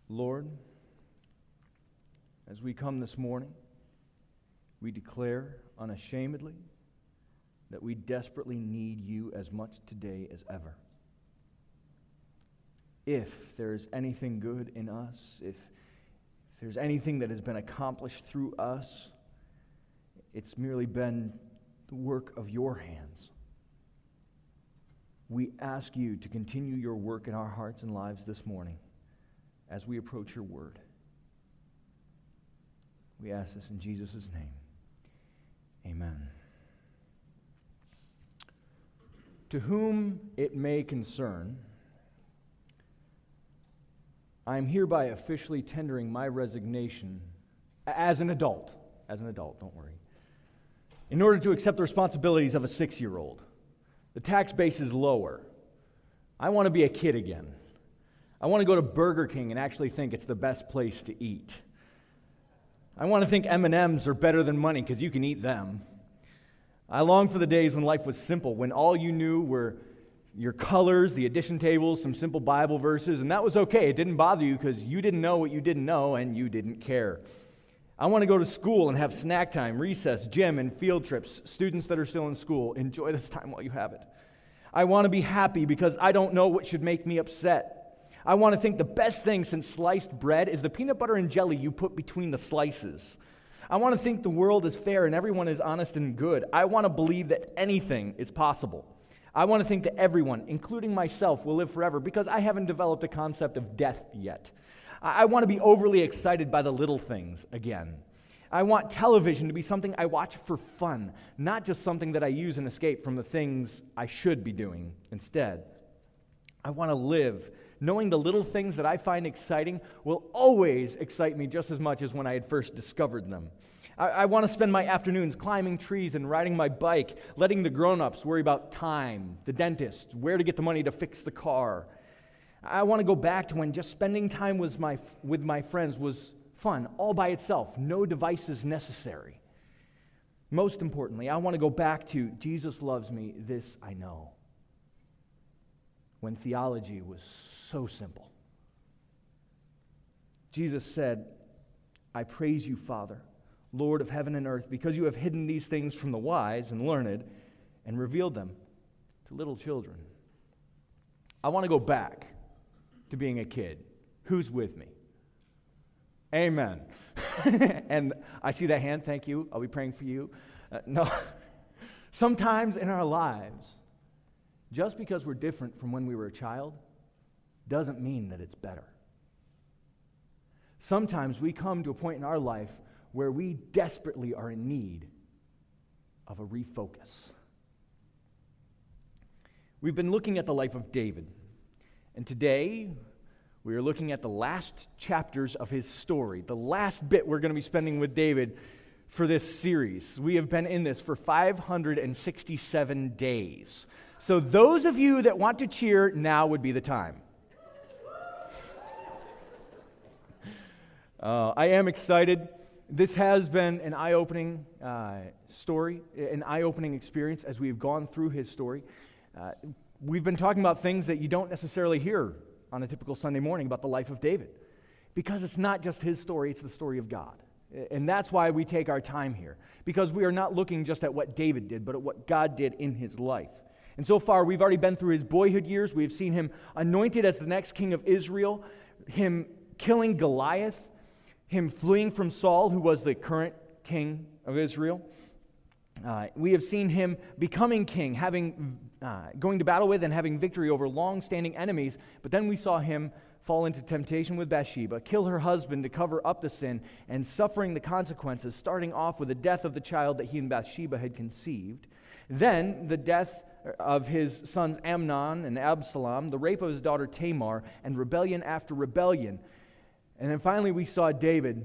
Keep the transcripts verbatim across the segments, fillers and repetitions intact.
Lord, as we come this morning, we declare unashamedly that we desperately need you as much today as ever. If there is anything good in us, if there's anything that has been accomplished through us, it's merely been the work of your hands. We ask you to continue your work in our hearts and lives this morning as we approach your word. We ask this in Jesus' name. Amen. To whom it may concern, I am hereby officially tendering my resignation as an adult. As an adult, don't worry. In order to accept the responsibilities of a six-year-old. The tax base is lower. I want to be a kid again. I want to go to Burger King and actually think it's the best place to eat. I want to think M and M's are better than money because you can eat them. I long for the days when life was simple, when all you knew were your colors, the addition tables, some simple Bible verses, and that was okay. It didn't bother you because you didn't know what you didn't know and you didn't care. I want to go to school and have snack time, recess, gym, and field trips. Students that are still in school, enjoy this time while you have it. I want to be happy because I don't know what should make me upset. I want to think the best thing since sliced bread is the peanut butter and jelly you put between the slices. I want to think the world is fair and everyone is honest and good. I want to believe that anything is possible. I want to think that everyone, including myself, will live forever because I haven't developed a concept of death yet. I want to be overly excited by the little things again. I want television to be something I watch for fun, not just something that I use and escape from the things I should be doing instead. I want to live knowing the little things that I find exciting will always excite me just as much as when I had first discovered them. I, I want to spend my afternoons climbing trees and riding my bike, letting the grown-ups worry about time, the dentist, where to get the money to fix the car. I want to go back to when just spending time with my, with my friends was fun, all by itself, no devices necessary. Most importantly, I want to go back to Jesus loves me, this I know. When theology was so simple. Jesus said, I praise you, Father, Lord of heaven and earth, because you have hidden these things from the wise and learned and revealed them to little children. I want to go back to being a kid. Who's with me? Amen. And I see that hand. Thank you. I'll be praying for you. Uh, no. Sometimes in our lives, just because we're different from when we were a child doesn't mean that it's better. Sometimes we come to a point in our life where we desperately are in need of a refocus. We've been looking at the life of David, and today we are looking at the last chapters of his story, the last bit we're going to be spending with David for this series. We have been in this for five hundred sixty-seven days. So those of you that want to cheer, now would be the time. Uh, I am excited. This has been an eye-opening uh, story, an eye-opening experience as we've gone through his story. Uh, we've been talking about things that you don't necessarily hear on a typical Sunday morning about the life of David, because it's not just his story, it's the story of God. And that's why we take our time here, because we are not looking just at what David did, but at what God did in his life. And so far, we've already been through his boyhood years. We've seen him anointed as the next king of Israel, him killing Goliath, him fleeing from Saul, who was the current king of Israel. Uh, we have seen him becoming king, having uh, going to battle with and having victory over long-standing enemies. But then we saw him fall into temptation with Bathsheba, kill her husband to cover up the sin, and suffering the consequences, starting off with the death of the child that he and Bathsheba had conceived. Then the death of his sons Amnon and Absalom, the rape of his daughter Tamar, and rebellion after rebellion. And then finally we saw David,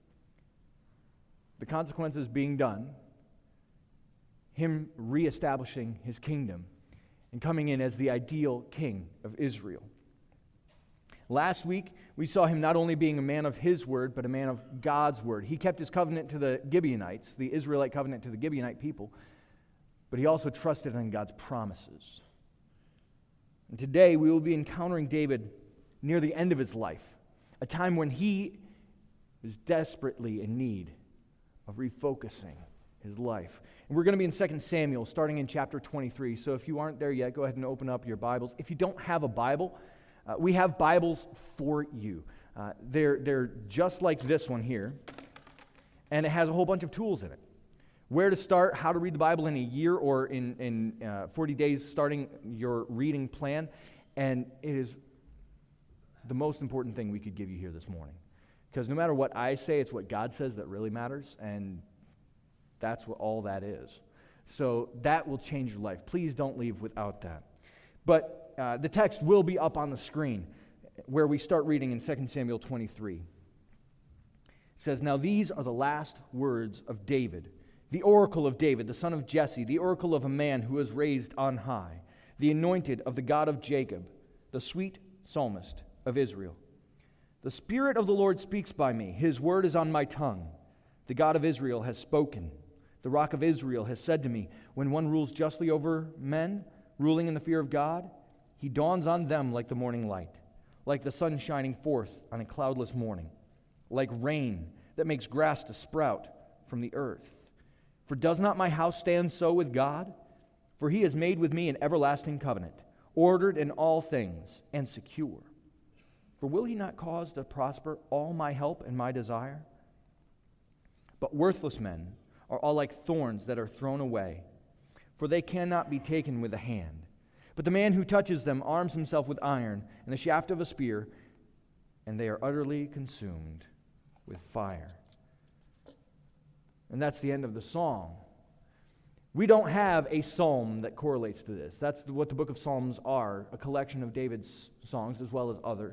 the consequences being done, him reestablishing his kingdom and coming in as the ideal king of Israel. Last week, we saw him not only being a man of his word, but a man of God's word. He kept his covenant to the Gibeonites, the Israelite covenant to the Gibeonite people, but he also trusted in God's promises. And today, we will be encountering David near the end of his life, a time when he was desperately in need of refocusing his life. And we're going to be in Second Samuel, starting in chapter twenty-three. So if you aren't there yet, go ahead and open up your Bibles. If you don't have a Bible, uh, we have Bibles for you. Uh, they're, they're just like this one here, and it has a whole bunch of tools in it. Where to start, how to read the Bible in a year or in, in uh, forty days, starting your reading plan. And it is the most important thing we could give you here this morning. Because no matter what I say, it's what God says that really matters, and that's what all that is. So that will change your life. Please don't leave without that. But uh, the text will be up on the screen where we start reading in Second Samuel twenty-three. It says, "Now these are the last words of David, the oracle of David, the son of Jesse, the oracle of a man who was raised on high, the anointed of the God of Jacob, the sweet psalmist of Israel. The Spirit of the Lord speaks by me. His word is on my tongue. The God of Israel has spoken. The Rock of Israel has said to me, when one rules justly over men, ruling in the fear of God, he dawns on them like the morning light, like the sun shining forth on a cloudless morning, like rain that makes grass to sprout from the earth. For does not my house stand so with God? For he has made with me an everlasting covenant, ordered in all things and secure. For will he not cause to prosper all my help and my desire? But worthless men are all like thorns that are thrown away, for they cannot be taken with a hand. But the man who touches them arms himself with iron and the shaft of a spear, and they are utterly consumed with fire." And that's the end of the song. We don't have a psalm that correlates to this. That's what the book of Psalms are, a collection of David's songs as well as others.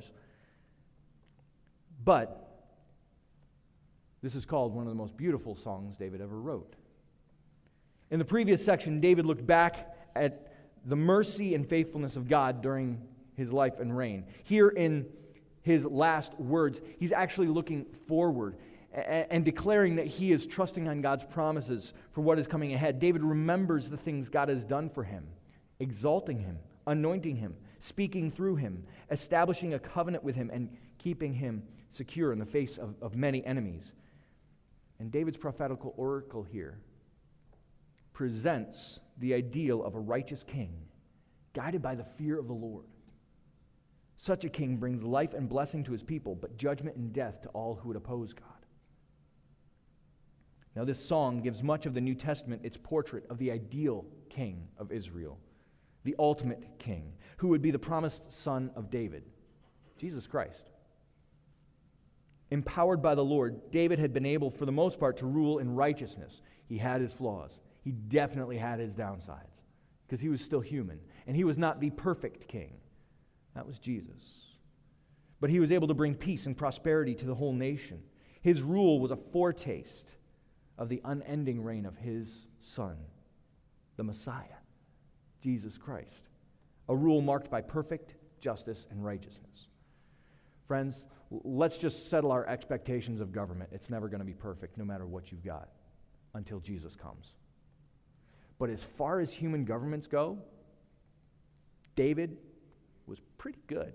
But this is called one of the most beautiful songs David ever wrote. In the previous section, David looked back at the mercy and faithfulness of God during his life and reign. Here in his last words, he's actually looking forward and declaring that he is trusting on God's promises for what is coming ahead. David remembers the things God has done for him, exalting him, anointing him, speaking through him, establishing a covenant with him, and keeping him secure in the face of, of many enemies. And David's prophetical oracle here presents the ideal of a righteous king, guided by the fear of the Lord. Such a king brings life and blessing to his people, but judgment and death to all who would oppose God. Now, this song gives much of the New Testament its portrait of the ideal king of Israel, the ultimate king, who would be the promised son of David, Jesus Christ. Empowered by the Lord, David had been able, for the most part, to rule in righteousness. He had his flaws. He definitely had his downsides, because he was still human, and he was not the perfect king. That was Jesus. But he was able to bring peace and prosperity to the whole nation. His rule was a foretaste of the unending reign of his Son, the Messiah, Jesus Christ. A rule marked by perfect justice and righteousness. Friends, let's just settle our expectations of government. It's never going to be perfect, no matter what you've got, until Jesus comes. But as far as human governments go, David was pretty good.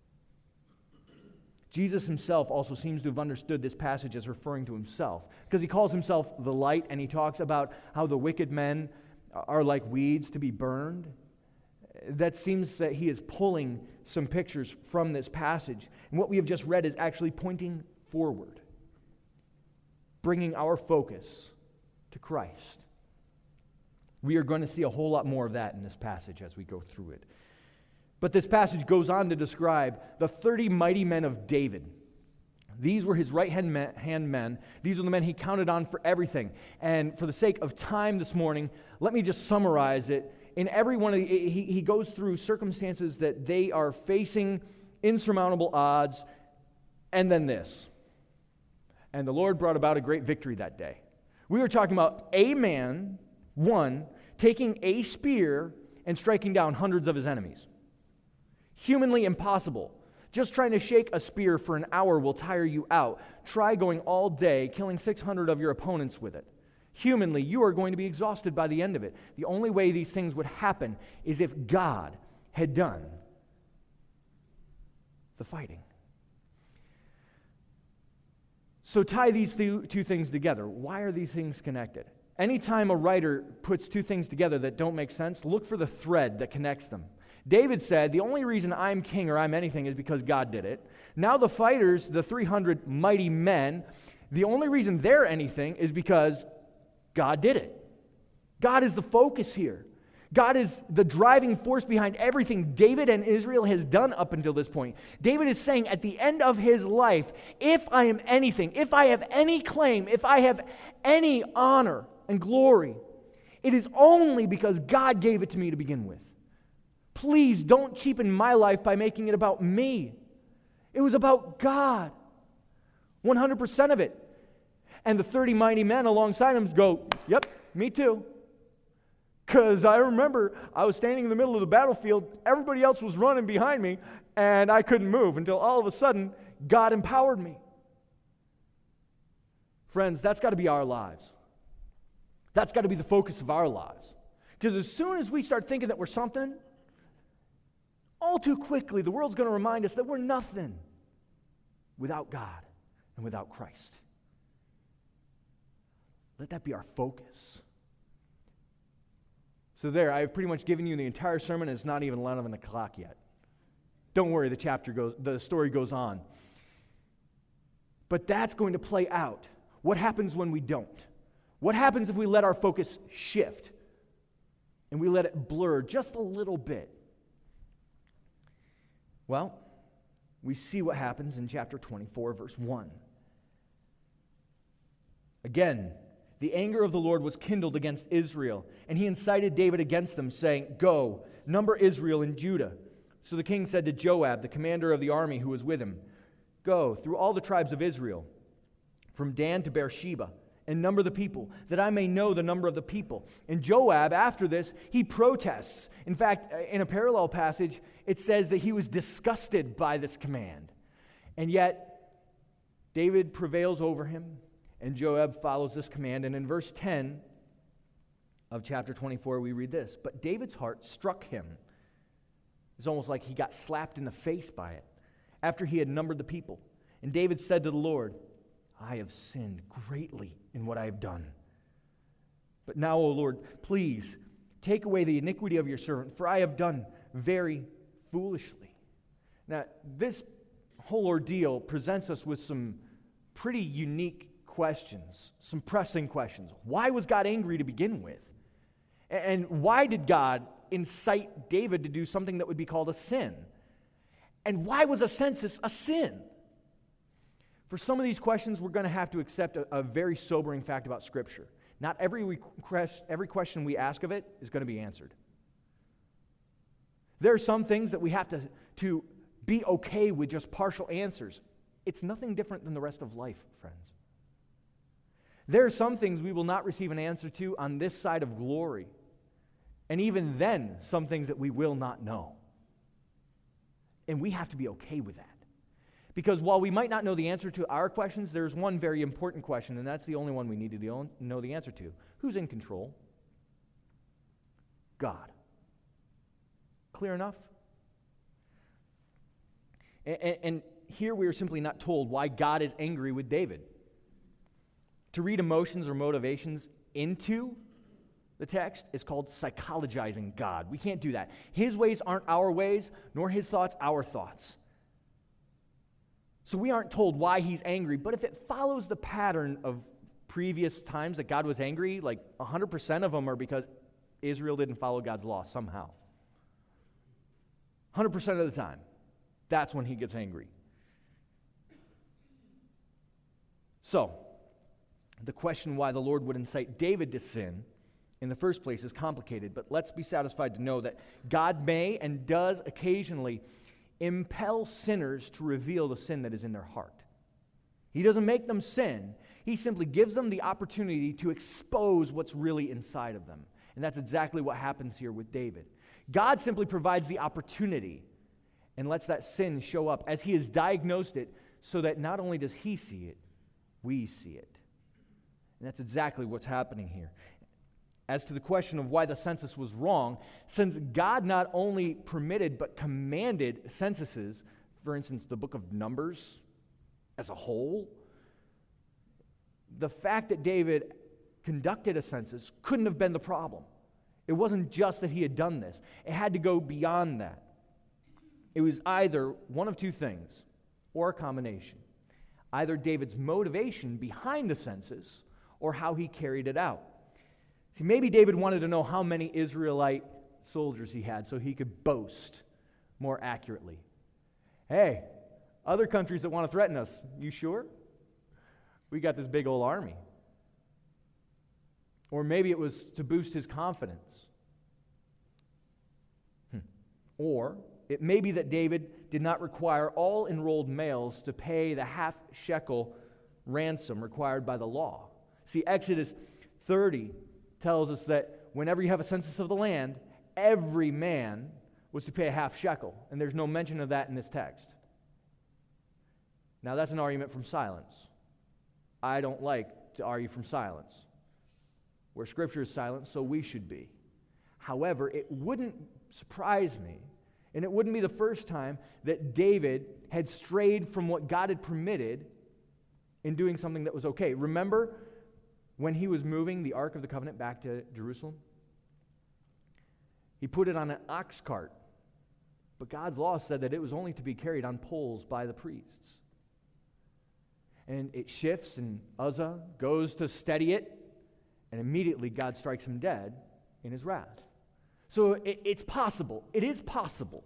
Jesus himself also seems to have understood this passage as referring to himself, because he calls himself the light, and he talks about how the wicked men are like weeds to be burned. That seems that he is pulling some pictures from this passage. And what we have just read is actually pointing forward, bringing our focus to Christ. We are going to see a whole lot more of that in this passage as we go through it. But this passage goes on to describe the thirty mighty men of David. These were his right-hand men. These are the men he counted on for everything. And for the sake of time this morning, let me just summarize it. In every one of the, he, he goes through circumstances that they are facing insurmountable odds, and then this. And the Lord brought about a great victory that day. We were talking about a man, one, taking a spear and striking down hundreds of his enemies. Humanly impossible. Just trying to shake a spear for an hour will tire you out. Try going all day, killing six hundred of your opponents with it. Humanly, you are going to be exhausted by the end of it. The only way these things would happen is if God had done the fighting. So tie these two two things together. Why are these things connected? Anytime a writer puts two things together that don't make sense, look for the thread that connects them. David said, the only reason I'm king or I'm anything is because God did it. Now the fighters, the three hundred mighty men, the only reason they're anything is because God did it. God is the focus here. God is the driving force behind everything David and Israel has done up until this point. David is saying at the end of his life, if I am anything, if I have any claim, if I have any honor and glory, it is only because God gave it to me to begin with. Please don't cheapen my life by making it about me. It was about God. one hundred percent of it. And the thirty mighty men alongside him go, yep, me too. Because I remember I was standing in the middle of the battlefield, everybody else was running behind me, and I couldn't move until all of a sudden, God empowered me. Friends, that's got to be our lives. That's got to be the focus of our lives. Because as soon as we start thinking that we're something, all too quickly, the world's going to remind us that we're nothing without God and without Christ. Let that be our focus. So there, I've pretty much given you the entire sermon, and it's not even eleven o'clock yet. Don't worry, the chapter goes, the story goes on. But that's going to play out. What happens when we don't? What happens if we let our focus shift and we let it blur just a little bit? Well, we see what happens in chapter twenty-four, verse one. Again, the anger of the Lord was kindled against Israel, and he incited David against them, saying, "Go, number Israel and Judah." So the king said to Joab, the commander of the army who was with him, "Go through all the tribes of Israel, from Dan to Beersheba, and number the people, that I may know the number of the people." And Joab, after this, he protests. In fact, in a parallel passage, it says that he was disgusted by this command. And yet, David prevails over him, and Joab follows this command. And in verse ten of chapter twenty-four, we read this: "But David's heart struck him." It's almost like he got slapped in the face by it, after he had numbered the people. And David said to the Lord, "I have sinned greatly in what I have done. But now, O Lord, please take away the iniquity of your servant, for I have done very foolishly." Now, this whole ordeal presents us with some pretty unique questions, some pressing questions. Why was God angry to begin with? And why did God incite David to do something that would be called a sin? And why was a census a sin? For some of these questions, we're going to have to accept a, a very sobering fact about Scripture. Not every request, every question we ask of it is going to be answered. There are some things that we have to, to be okay with just partial answers. It's nothing different than the rest of life, friends. There are some things we will not receive an answer to on this side of glory. And even then, some things that we will not know. And we have to be okay with that. Because while we might not know the answer to our questions, there's one very important question, and that's the only one we need to know the answer to. Who's in control? God. Clear enough? And, and here we are simply not told why God is angry with David. To read emotions or motivations into the text is called psychologizing God. We can't do that. His ways aren't our ways, nor his thoughts our thoughts. So we aren't told why he's angry, but if it follows the pattern of previous times that God was angry, like one hundred percent of them are because Israel didn't follow God's law somehow. one hundred percent of the time, that's when he gets angry. So, the question why the Lord would incite David to sin in the first place is complicated, but let's be satisfied to know that God may and does occasionally impel sinners to reveal the sin that is in their heart. He doesn't make them sin. He simply gives them the opportunity to expose what's really inside of them. And that's exactly what happens here with David. God simply provides the opportunity and lets that sin show up as he has diagnosed it, so that not only does he see it, we see it. And that's exactly what's happening here. As to the question of why the census was wrong, since God not only permitted but commanded censuses, for instance, the book of Numbers as a whole, the fact that David conducted a census couldn't have been the problem. It wasn't just that he had done this. It had to go beyond that. It was either one of two things, or a combination. Either David's motivation behind the census, or how he carried it out. See, maybe David wanted to know how many Israelite soldiers he had so he could boast more accurately. Hey, other countries that want to threaten us, you sure? We got this big old army. Or maybe it was to boost his confidence. Hmm. Or it may be that David did not require all enrolled males to pay the half shekel ransom required by the law. See, Exodus thirty tells us that whenever you have a census of the land, every man was to pay a half shekel, and there's no mention of that in this text. Now, that's an argument from silence. I don't like to argue from silence. Where Scripture is silent, so we should be. However, it wouldn't surprise me, and it wouldn't be the first time that David had strayed from what God had permitted in doing something that was okay. Remember when he was moving the Ark of the Covenant back to Jerusalem? He put it on an ox cart, but God's law said that it was only to be carried on poles by the priests. And it shifts, and Uzzah goes to steady it, and immediately God strikes him dead in his wrath. So it, it's possible. It is possible.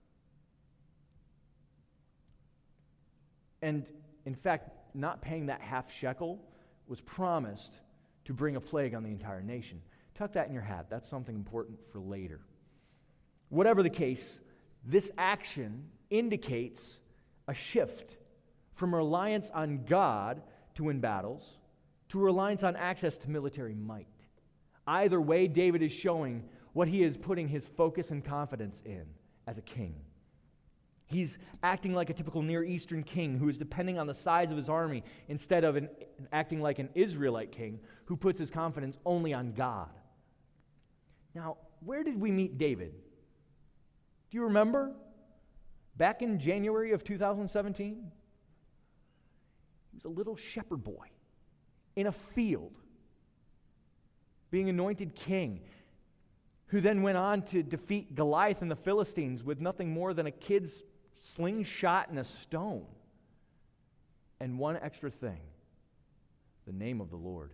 And in fact, not paying that half shekel was promised to bring a plague on the entire nation. Tuck that in your hat. That's something important for later. Whatever the case, this action indicates a shift from reliance on God to win battles to reliance on access to military might. Either way, David is showing what he is putting his focus and confidence in as a king. He's acting like a typical Near Eastern king who is depending on the size of his army instead of an, acting like an Israelite king who puts his confidence only on God. Now, where did we meet David? Do you remember? Back in January of two thousand seventeen? He was a little shepherd boy in a field, being anointed king, who then went on to defeat Goliath and the Philistines with nothing more than a kid's slingshot and a stone. And one extra thing, the name of the Lord.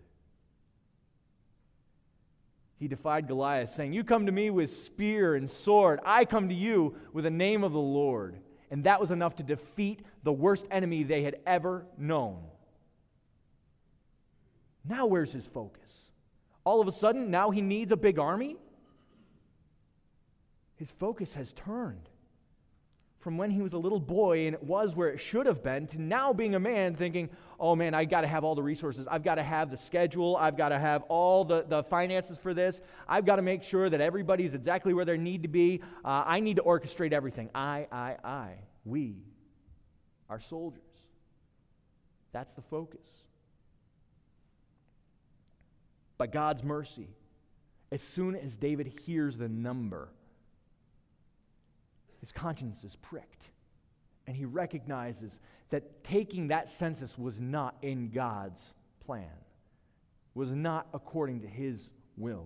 He defied Goliath, saying, "You come to me with spear and sword. I come to you with the name of the Lord." And that was enough to defeat the worst enemy they had ever known. Now where's his focus? All of a sudden, now he needs a big army? His focus has turned from when he was a little boy and it was where it should have been to now being a man thinking, oh man, I've got to have all the resources. I've got to have the schedule. I've got to have all the, the finances for this. I've got to make sure that everybody's exactly where they need to be. Uh, I need to orchestrate everything. I, I, I. We are soldiers. That's the focus. By God's mercy, as soon as David hears the number, his conscience is pricked, and he recognizes that taking that census was not in God's plan, was not according to his will.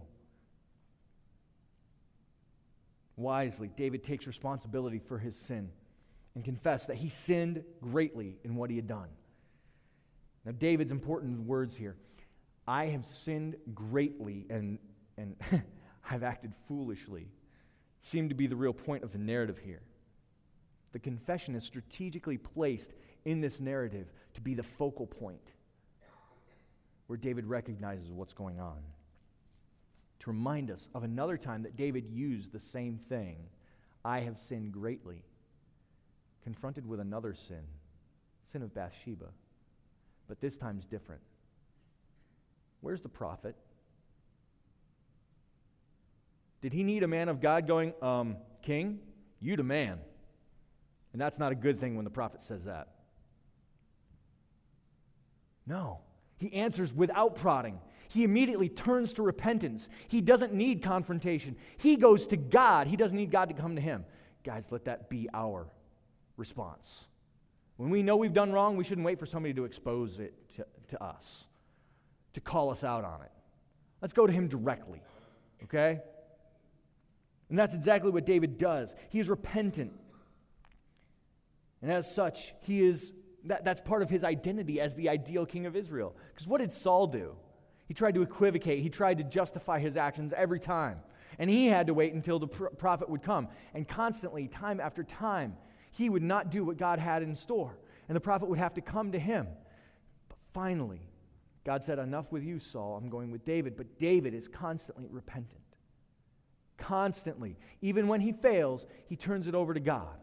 Wisely, David takes responsibility for his sin and confessed that he sinned greatly in what he had done. Now, David's important words here. I have sinned greatly and, and I've acted foolishly, seem to be the real point of the narrative here. The confession is strategically placed in this narrative to be the focal point where David recognizes what's going on. To remind us of another time that David used the same thing, I have sinned greatly, confronted with another sin, sin of Bathsheba, but this time's different. Where's the prophet? Did he need a man of God going, um, King, you the man? And that's not a good thing when the prophet says that. No. He answers without prodding. He immediately turns to repentance. He doesn't need confrontation. He goes to God. He doesn't need God to come to him. Guys, let that be our response. When we know we've done wrong, we shouldn't wait for somebody to expose it to, to us. to call us out on it. Let's go to him directly, okay? And that's exactly what David does. He is repentant. And as such, he is that, that's part of his identity as the ideal king of Israel. Because what did Saul do? He tried to equivocate. He tried to justify his actions every time. And he had to wait until the pr- prophet would come. And constantly, time after time, he would not do what God had in store. And the prophet would have to come to him. But finally, God said, enough with you, Saul. I'm going with David. But David is constantly repentant. Constantly. Even when he fails, he turns it over to God.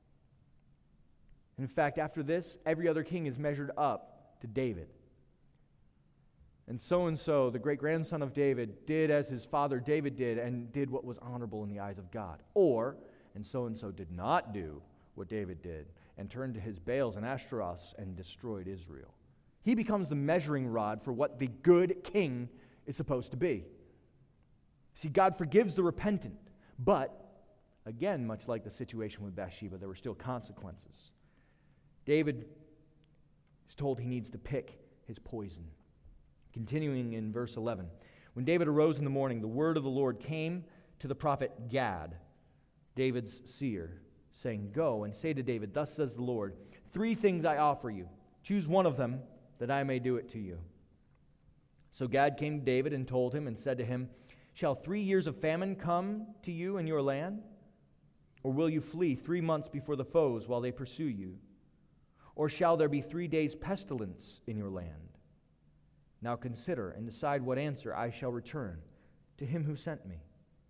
In fact, after this, every other king is measured up to David. And so-and-so, the great-grandson of David, did as his father David did and did what was honorable in the eyes of God. Or, and so-and-so did not do what David did and turned to his Baals and Ashtaroths and destroyed Israel. He becomes the measuring rod for what the good king is supposed to be. See, God forgives the repentant, but, again, much like the situation with Bathsheba, there were still consequences. David is told he needs to pick his poison. Continuing in verse eleven. When David arose in the morning, the word of the Lord came to the prophet Gad, David's seer, saying, Go and say to David, Thus says the Lord, three things I offer you. Choose one of them, that I may do it to you. So Gad came to David and told him and said to him, Shall three years of famine come to you in your land? Or will you flee three months before the foes while they pursue you? Or shall there be three days' pestilence in your land? Now consider and decide what answer I shall return to him who sent me.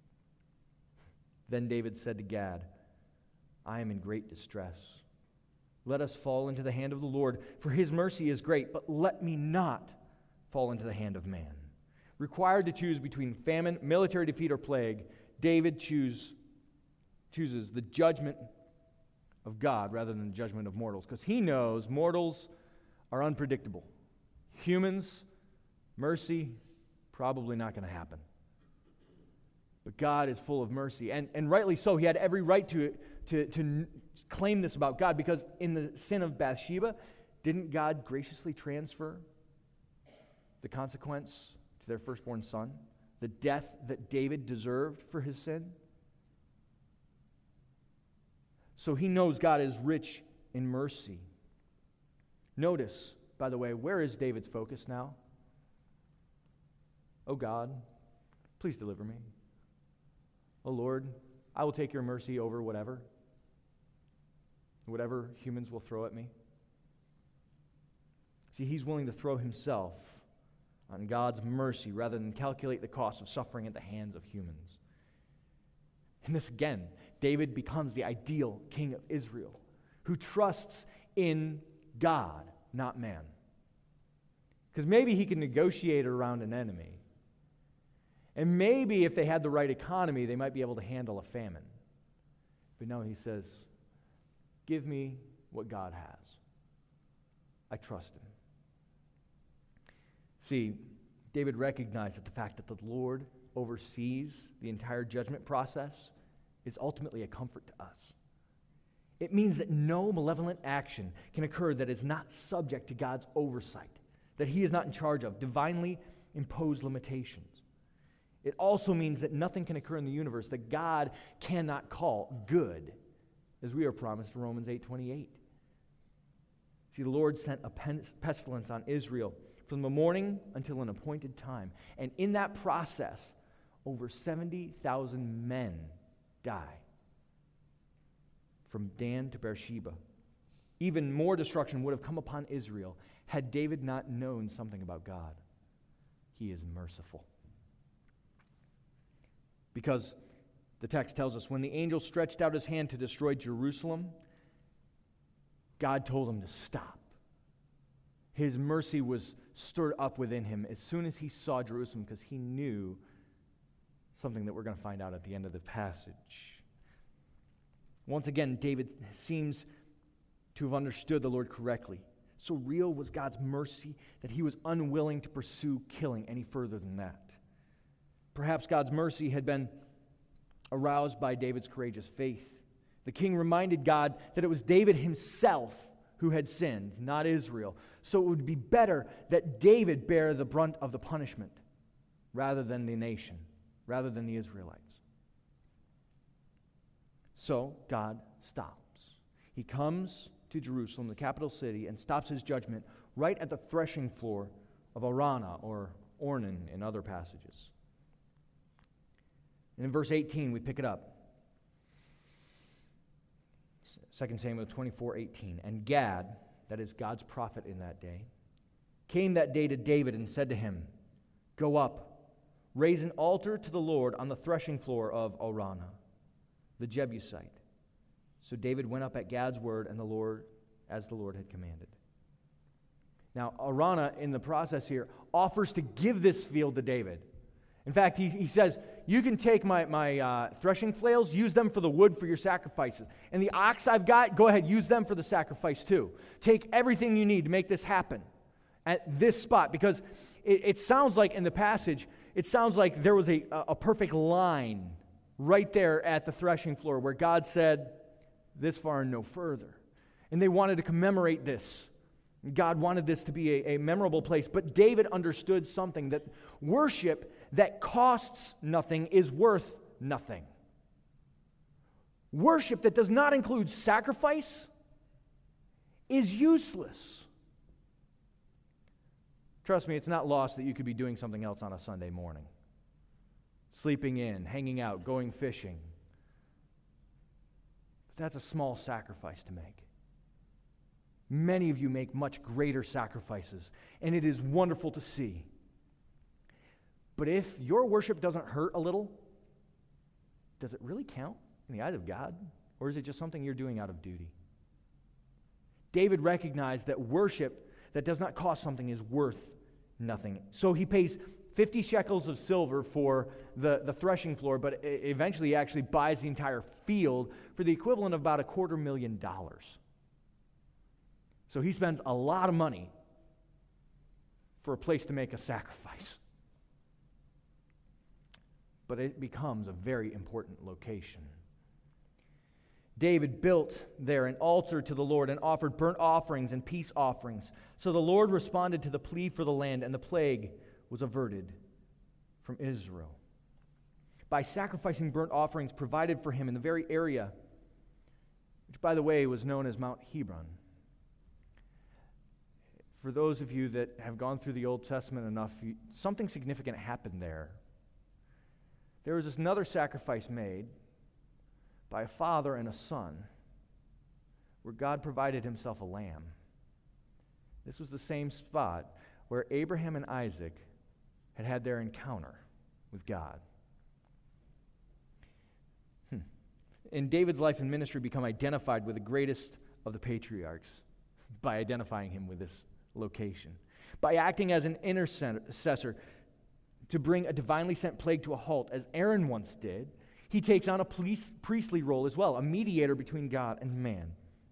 Then David said to Gad, I am in great distress. Let us fall into the hand of the Lord, for his mercy is great, but let me not fall into the hand of man. Required to choose between famine, military defeat, or plague, David choose, chooses the judgment of God rather than the judgment of mortals, because he knows mortals are unpredictable. Humans, mercy, probably not going to happen. But God is full of mercy, and, and rightly so. He had every right to, to, to claim this about God, because in the sin of Bathsheba, didn't God graciously transfer the consequence to their firstborn son? The death that David deserved for his sin? So he knows God is rich in mercy. Notice, by the way, where is David's focus now? Oh God, please deliver me. Oh Lord, I will take your mercy over whatever. Whatever humans will throw at me. See, he's willing to throw himself on God's mercy rather than calculate the cost of suffering at the hands of humans. And this again, David becomes the ideal king of Israel, who trusts in God, not man. Because maybe he can negotiate around an enemy. And maybe if they had the right economy, they might be able to handle a famine. But no, he says, give me what God has. I trust him. See, David recognized that the fact that the Lord oversees the entire judgment process is ultimately a comfort to us. It means that no malevolent action can occur that is not subject to God's oversight, that he is not in charge of divinely imposed limitations. It also means that nothing can occur in the universe that God cannot call good, as we are promised in Romans eight twenty-eight. See, the Lord sent a pestilence on Israel from the morning until an appointed time. And in that process, over seventy thousand men die. From Dan to Beersheba. Even more destruction would have come upon Israel had David not known something about God. He is merciful. Because the text tells us, when the angel stretched out his hand to destroy Jerusalem, God told him to stop. His mercy was stirred up within him as soon as he saw Jerusalem, because he knew something that we're going to find out at the end of the passage. Once again, David seems to have understood the Lord correctly. So real was God's mercy that he was unwilling to pursue killing any further than that. Perhaps God's mercy had been aroused by David's courageous faith. The king reminded God that it was David himself who had sinned, not Israel. So it would be better that David bear the brunt of the punishment rather than the nation, rather than the Israelites. So God stops. He comes to Jerusalem, the capital city, and stops his judgment right at the threshing floor of Arana, or Ornan in other passages. And in verse eighteen, we pick it up. Second Samuel twenty-four eighteen. And Gad, that is God's prophet in that day, came that day to David and said to him, "Go up, raise an altar to the Lord on the threshing floor of Arana, the Jebusite." So David went up at Gad's word, and the Lord, as the Lord had commanded. Now, Arana, in the process here, offers to give this field to David. In fact, he, he says, you can take my, my uh, threshing flails, use them for the wood for your sacrifices. And the ox I've got, go ahead, use them for the sacrifice too. Take everything you need to make this happen at this spot. Because it, it sounds like in the passage, it sounds like there was a, a perfect line right there at the threshing floor where God said, this far and no further. And they wanted to commemorate this. God wanted this to be a, a memorable place. But David understood something, that worship that costs nothing is worth nothing. Worship that does not include sacrifice is useless. Trust me, it's not lost that you could be doing something else on a Sunday morning. Sleeping in, hanging out, going fishing. But that's a small sacrifice to make. Many of you make much greater sacrifices, and it is wonderful to see. But if your worship doesn't hurt a little, does it really count in the eyes of God? Or is it just something you're doing out of duty? David recognized that worship that does not cost something is worth nothing. So he pays fifty shekels of silver for the, the threshing floor, but eventually he actually buys the entire field for the equivalent of about a quarter million dollars. So he spends a lot of money for a place to make a sacrifice. But it becomes a very important location. David built there an altar to the Lord and offered burnt offerings and peace offerings. So the Lord responded to the plea for the land, and the plague was averted from Israel. By sacrificing burnt offerings provided for him in the very area, which, by the way, was known as Mount Hebron. For those of you that have gone through the Old Testament enough, you, something significant happened there. There was another sacrifice made by a father and a son where God provided himself a lamb. This was the same spot where Abraham and Isaac had had their encounter with God. Hmm. In David's life and ministry become identified with the greatest of the patriarchs by identifying him with this location. By acting as an intercessor to bring a divinely sent plague to a halt, as Aaron once did, he takes on a police, priestly role as well, a mediator between God and man.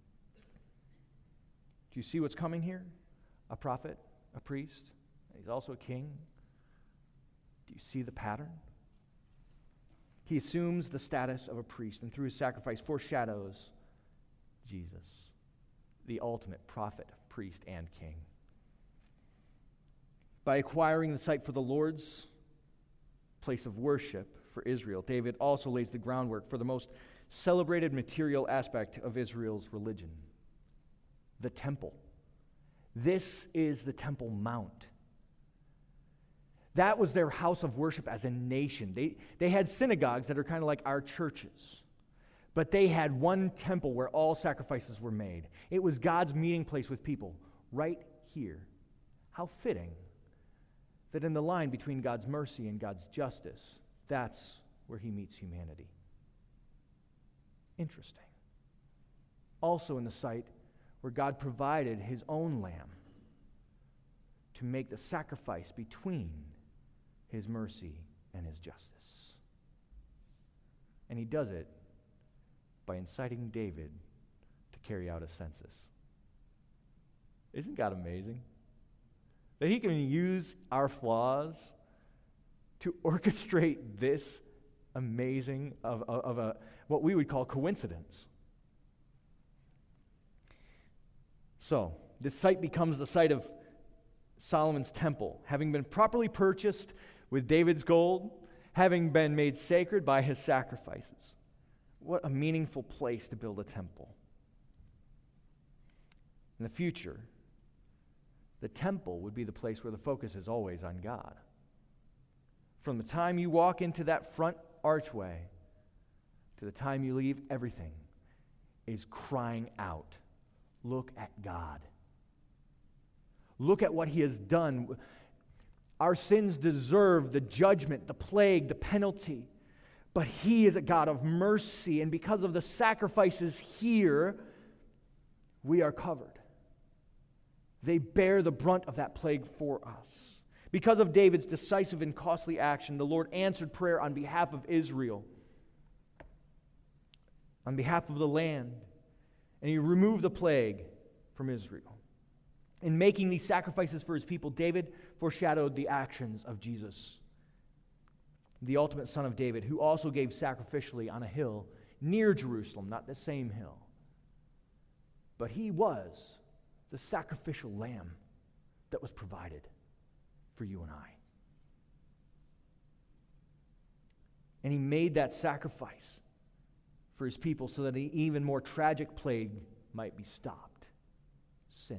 Do you see what's coming here? A prophet, a priest, he's also a king. Do you see the pattern? He assumes the status of a priest, and through his sacrifice foreshadows Jesus, the ultimate prophet, priest, and king. By acquiring the site for the Lord's place of worship for Israel, David also lays the groundwork for the most celebrated material aspect of Israel's religion, the temple. This is the Temple Mount. That was their house of worship as a nation. They, they had synagogues that are kind of like our churches, but they had one temple where all sacrifices were made. It was God's meeting place with people right here. How fitting that in the line between God's mercy and God's justice, that's where he meets humanity. Interesting. Also in the site where God provided his own lamb to make the sacrifice between his mercy and his justice. And he does it by inciting David to carry out a census. Isn't God amazing? That he can use our flaws to orchestrate this amazing of, of, of a what we would call coincidence. So, this site becomes the site of Solomon's temple, having been properly purchased with David's gold, having been made sacred by his sacrifices. What a meaningful place to build a temple. In the future, the temple would be the place where the focus is always on God. From the time you walk into that front archway to the time you leave, everything is crying out, look at God. Look at what He has done. Our sins deserve the judgment, the plague, the penalty. But He is a God of mercy, and because of the sacrifices here, we are covered. They bear the brunt of that plague for us. Because of David's decisive and costly action, the Lord answered prayer on behalf of Israel, on behalf of the land, and He removed the plague from Israel. In making these sacrifices for His people, David foreshadowed the actions of Jesus, the ultimate Son of David, who also gave sacrificially on a hill near Jerusalem, not the same hill. But He was the sacrificial lamb that was provided for you and I. And He made that sacrifice for His people so that an even more tragic plague might be stopped: sin.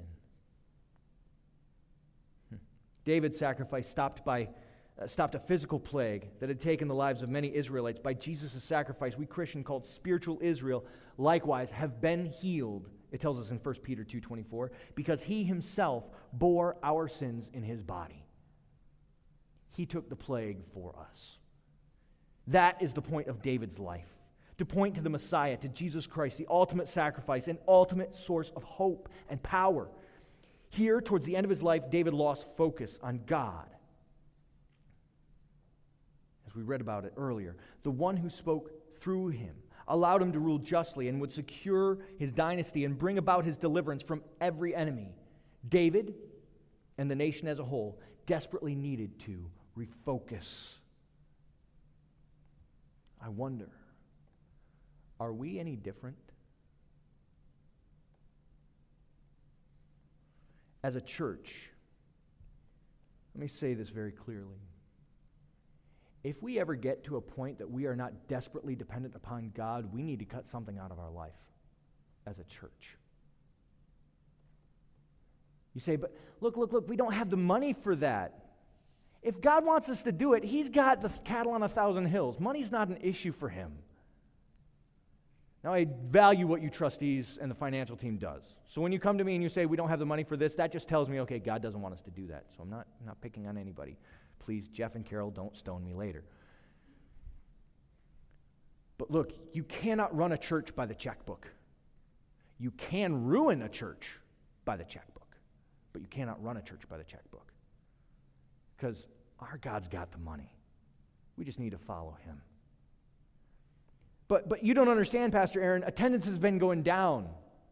David's sacrifice stopped by uh, stopped a physical plague that had taken the lives of many Israelites. By Jesus' sacrifice, we Christian called spiritual Israel likewise have been healed. It tells us in First Peter two twenty-four, because He Himself bore our sins in His body. He took the plague for us. That is the point of David's life, to point to the Messiah, to Jesus Christ, the ultimate sacrifice and ultimate source of hope and power. Here, towards the end of his life, David lost focus on God. As we read about it earlier, the one who spoke through him, allowed him to rule justly, and would secure his dynasty and bring about his deliverance from every enemy. David and the nation as a whole desperately needed to refocus. I wonder, are we any different? As a church, let me say this very clearly. If we ever get to a point that we are not desperately dependent upon God, we need to cut something out of our life as a church. You say, but look, look, look, we don't have the money for that. If God wants us to do it, He's got the cattle on a thousand hills. Money's not an issue for Him. Now, I value what you trustees and the financial team does. So when you come to me and you say, we don't have the money for this, that just tells me, okay, God doesn't want us to do that. So I'm not, I'm not picking on anybody. Please, Jeff and Carol, don't stone me later. But look, you cannot run a church by the checkbook. You can ruin a church by the checkbook, but you cannot run a church by the checkbook. Because our God's got the money. We just need to follow Him. But but you don't understand, Pastor Aaron. Attendance has been going down.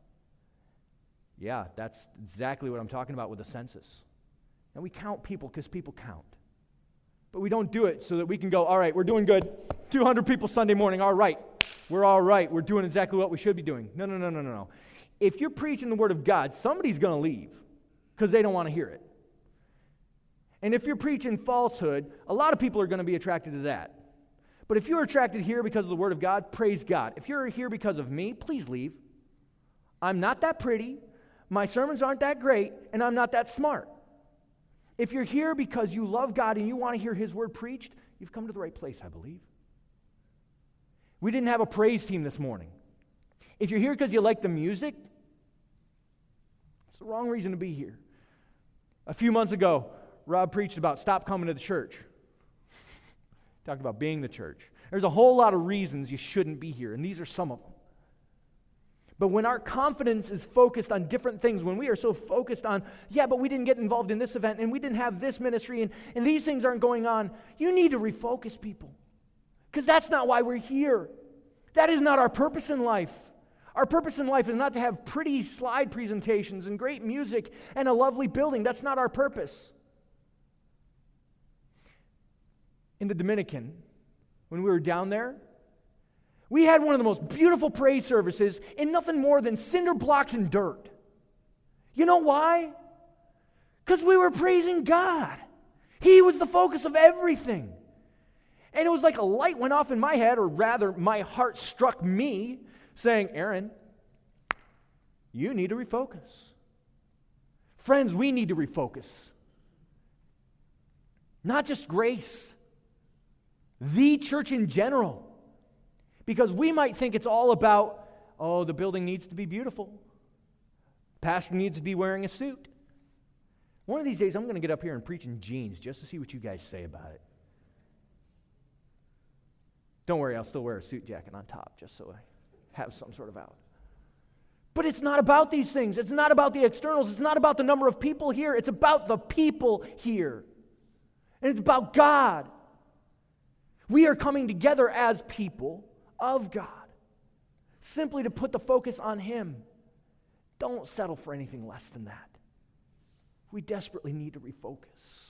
Yeah, that's exactly what I'm talking about with the census. And we count people because people count. But we don't do it so that we can go, all right, we're doing good. two hundred people Sunday morning, all right. We're all right. We're doing exactly what we should be doing. No, no, no, no, no, no. If you're preaching the Word of God, somebody's going to leave because they don't want to hear it. And if you're preaching falsehood, a lot of people are going to be attracted to that. But if you're attracted here because of the Word of God, praise God. If you're here because of me, please leave. I'm not that pretty, my sermons aren't that great, and I'm not that smart. If you're here because you love God and you want to hear His Word preached, you've come to the right place, I believe. We didn't have a praise team this morning. If you're here because you like the music, it's the wrong reason to be here. A few months ago, Rob preached about stop coming to the church. Talked about being the church. There's a whole lot of reasons you shouldn't be here, and these are some of them. But when our confidence is focused on different things, when we are so focused on, yeah, but we didn't get involved in this event, and we didn't have this ministry, and, and these things aren't going on, you need to refocus people. Because that's not why we're here. That is not our purpose in life. Our purpose in life is not to have pretty slide presentations and great music and a lovely building. That's not our purpose. In the Dominican, when we were down there, we had one of the most beautiful praise services in nothing more than cinder blocks and dirt. You know why? Because we were praising God. He was the focus of everything. And it was like a light went off in my head, or rather, my heart struck me, saying, Aaron, you need to refocus. Friends, we need to refocus. Not just Grace, the church in general. Because we might think it's all about, oh, the building needs to be beautiful. Pastor needs to be wearing a suit. One of these days, I'm going to get up here and preach in jeans just to see what you guys say about it. Don't worry, I'll still wear a suit jacket on top just so I have some sort of out. But it's not about these things. It's not about the externals. It's not about the number of people here. It's about the people here. And it's about God. We are coming together as people of God, simply to put the focus on Him. Don't settle for anything less than that. We desperately need to refocus.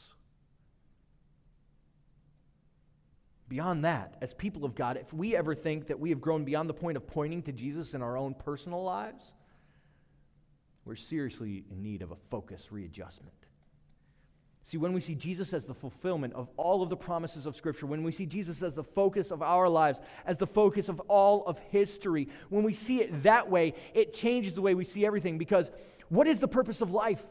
Beyond that, as people of God, if we ever think that we have grown beyond the point of pointing to Jesus in our own personal lives, we're seriously in need of a focus readjustment. See, when we see Jesus as the fulfillment of all of the promises of Scripture, when we see Jesus as the focus of our lives, as the focus of all of history, when we see it that way, it changes the way we see everything. Because what is the purpose of life?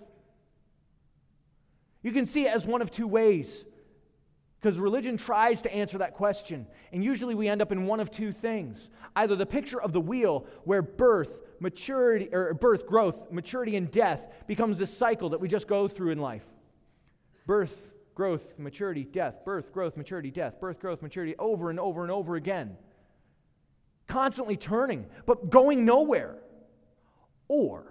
You can see it as one of two ways. Because religion tries to answer that question. And usually we end up in one of two things. Either the picture of the wheel where birth, maturity, or birth, growth, maturity, and death becomes this cycle that we just go through in life. Birth, growth, maturity, death. Birth, growth, maturity, death. Birth, growth, maturity, over and over and over again. Constantly turning, but going nowhere. Or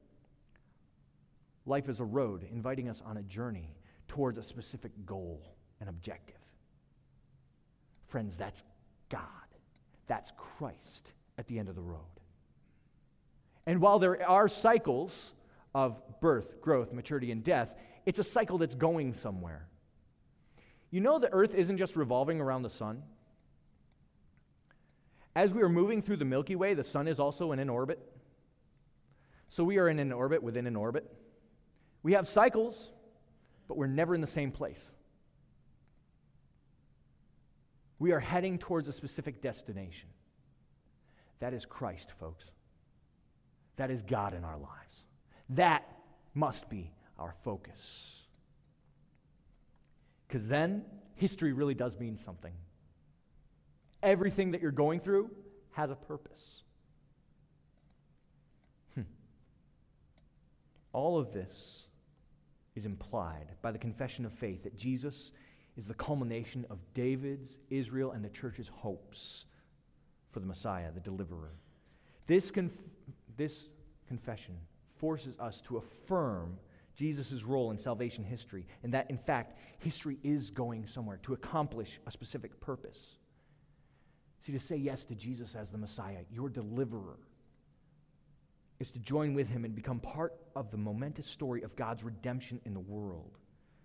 life is a road inviting us on a journey towards a specific goal and objective. Friends, that's God. That's Christ at the end of the road. And while there are cycles of birth, growth, maturity, and death, it's a cycle that's going somewhere. You know the earth isn't just revolving around the sun? As we are moving through the Milky Way, the sun is also in an orbit. So we are in an orbit within an orbit. We have cycles, but we're never in the same place. We are heading towards a specific destination. That is Christ, folks. That is God in our lives. That must be our focus. Because then, history really does mean something. Everything that you're going through has a purpose. Hmm. All of this is implied by the confession of faith that Jesus is the culmination of David's, Israel, and the church's hopes for the Messiah, the deliverer. This, conf- this confession forces us to affirm Jesus' role in salvation history, and that, in fact, history is going somewhere to accomplish a specific purpose. See, to say yes to Jesus as the Messiah, your deliverer, is to join with Him and become part of the momentous story of God's redemption in the world.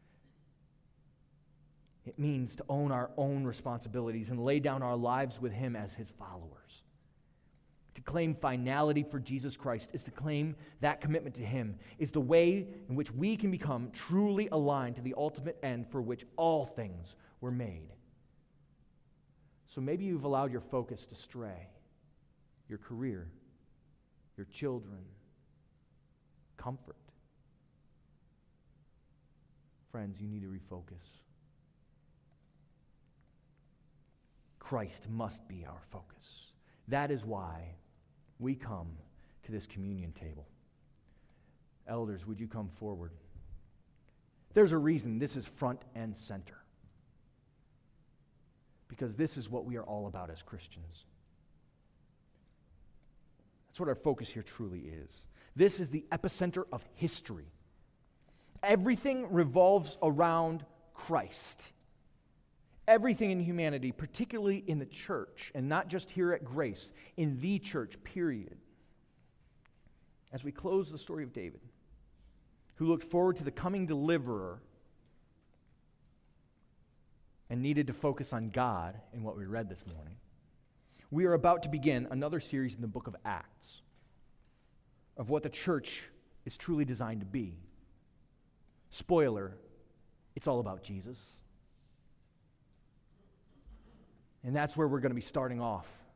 It means to own our own responsibilities and lay down our lives with Him as His followers. To claim finality for Jesus Christ is to claim that commitment to Him is the way in which we can become truly aligned to the ultimate end for which all things were made. So maybe you've allowed your focus to stray. Your career, your children, comfort. Friends, you need to refocus. Christ must be our focus. That is why we come to this communion table. Elders, would you come forward? There's a reason this is front and center. Because this is what we are all about as Christians. That's what our focus here truly is. This is the epicenter of history. Everything revolves around Christ. Everything in humanity, particularly in the church, and not just here at Grace, in the church, period. As we close the story of David, who looked forward to the coming deliverer and needed to focus on God in what we read this morning, we are about to begin another series in the book of Acts of what the church is truly designed to be. Spoiler, it's all about Jesus. And that's where we're going to be starting off